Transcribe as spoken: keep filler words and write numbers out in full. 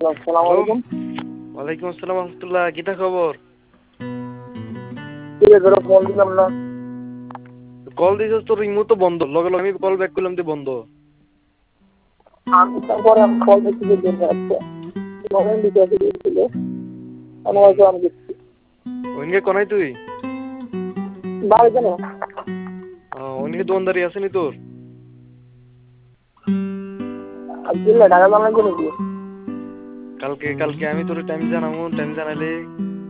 আসসালামু আলাইকুম। ওয়ালাইকুম আসসালাম রহমতুল্লাহ। কিতা খবর? ঠিক আছে, ফোন দিলাম না। কল দিছিস তোর রিমো তো বন্ধ, লগে লগে আমি কল ব্যাক করলাম তো বন্ধ। আমি তারপরে আমি কল দেখতে জন্য আছে মনে লিখে দিয়েছিল অনুভব আমি দেখছি ওইনকে কোনাই তুই? বাড়ি কেন ওইনকে দোকানদারি আসেনি তোর? আজকে টাকা জমা করে দিও। কালকে কালকে আমি তোর টাইম জানাবো, টাইম জানালে